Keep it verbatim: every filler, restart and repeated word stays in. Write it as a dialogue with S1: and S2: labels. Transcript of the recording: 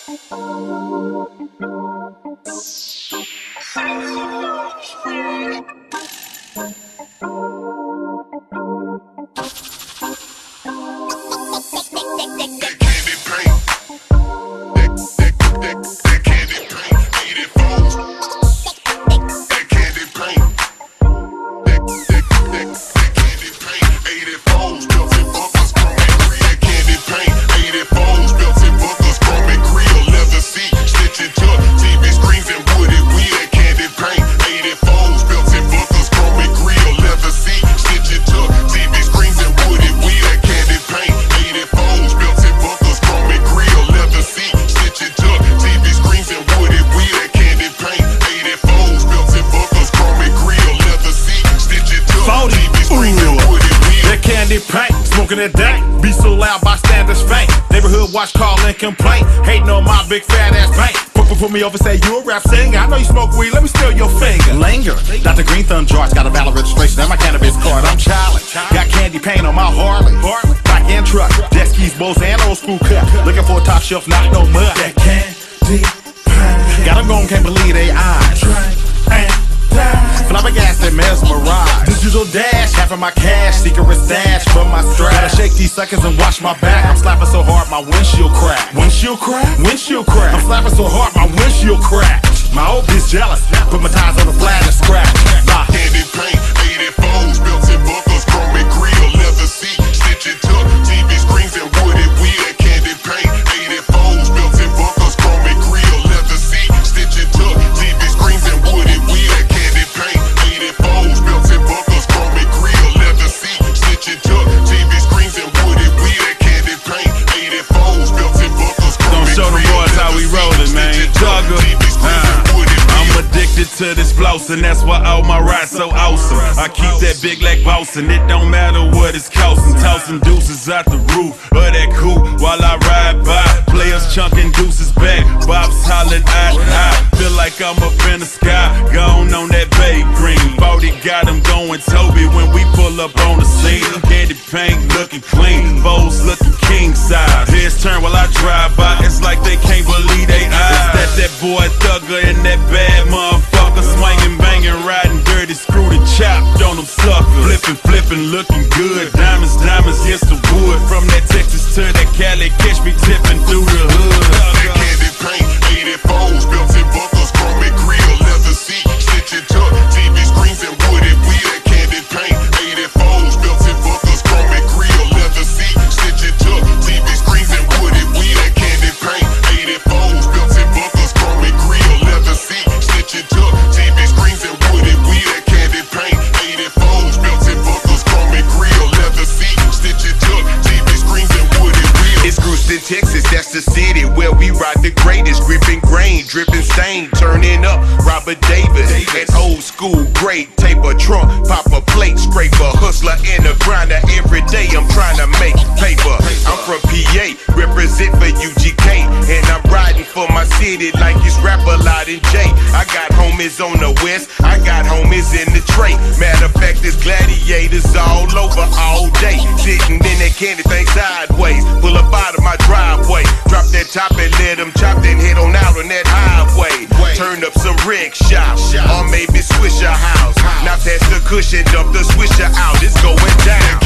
S1: That day, be so loud bystanders faint. Neighborhood watch, call and complain. Hating on my big fat ass bank. Put, put me over, say you a rap singer. I know you smoke weed, let me steal your finger. Linger, Doctor Green Thumb George got a valid registration and my cannabis card. I'm challenged, got candy paint on my Harley. Black and truck, jet skis, bows and old school cut. Looking for a top shelf, not no mud. That candy paint, got them going, can't believe they eyes. Flabbergasted and mesmerized. Digital dash, half of my cash, secret stash from my strap. Gotta shake these suckers and wash my back. I'm slapping so hard my windshield crack. Windshield crack? Windshield crack. I'm slapping so hard my windshield crack. My old bitch jealous, put my tires on the flat and scratch. My
S2: candy paint, eighty-fours, built-in buckles, chrome and grill, leather seat, stitch and tuck, T V screens and wooded wheel. Candy paint, eighty-fours, built-in buckles, chrome and grill, leather seat, stitch and tuck, T V screens and wooded wheel. Candy paint, eighty-fours, built-in buckles, chrome and grill, leather seat, stitch and tuck, T V screens and wooded wheel. Candy paint, eighty-fours, built-in buckles, chrome and grill.
S1: Don't show the boys how we rollin', man. Jugger. I'm addicted to this flossing, that's why all my rides so awesome. I keep that big leg bossin', it don't matter what it's costin'. Tossin' deuces out the roof of that coupe while I ride by. Players chunkin' deuces back, Bob's hollin' eye eye. Feel like I'm up in the sky, gone on that bay green. forty got him going Toby when we pull up on the scene. Candy paint looking clean, bowls looking king size. Heads turn while I drive by, it's like they can't believe they eyes. That that boy Thugger and that bad motherfucker, swinging, banging, riding dirty, screwed and chopped on them suckers. Flipping, flipping, looking good. Diamonds, diamonds against the wood. From that Texas to that Cali, catch me tipping through the hood.
S2: That candy paint, eighty-fours, built-in buckles, chrome and grill, leather seat, stitch and tuck, T V screens and wooded wheel. That candy paint, eighty-fours, built-in buckles, chrome and grill, leather seat, stitch and tuck, T V screens and wooded wheel. That candy paint, eighty-fours, built-in buckles, chrome and grill, leather seat, stitch and tuck, T V screens and wooded wheel. That candy paint, eighty-fours, built-in buckles, chrome and grill, leather seat, stitch and tuck, T V screens and wooded wheel.
S3: It's Houston, Texas, that's the city where we ride the greatest. Gripping grain, dripping stain, turning up Robert Davis. An old school great taper trunk, pop a plate, scrape a hustler and a grinder. Every day I'm trying to make paper. I'm from P A, represent for U G K, and I'm riding for my city like it's Rap-A-Lot and J. I got homies on the west, I got homies in the tray. Matter of fact, there's gladiators all over all day, sitting in that candy thing sideways. Pull up out of my driveway, drop that top and let them chop, then head on out on that highway. Turn up some rig shop, or maybe Swisher House. Now pass the cushion, dump the Swisher out, it's going down.